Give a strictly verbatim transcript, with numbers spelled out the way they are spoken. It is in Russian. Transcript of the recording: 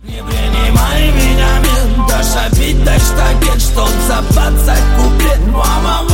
Не принимай меня, мент, дашь обид, дашь штагет, чтоб запацать куплет, мама.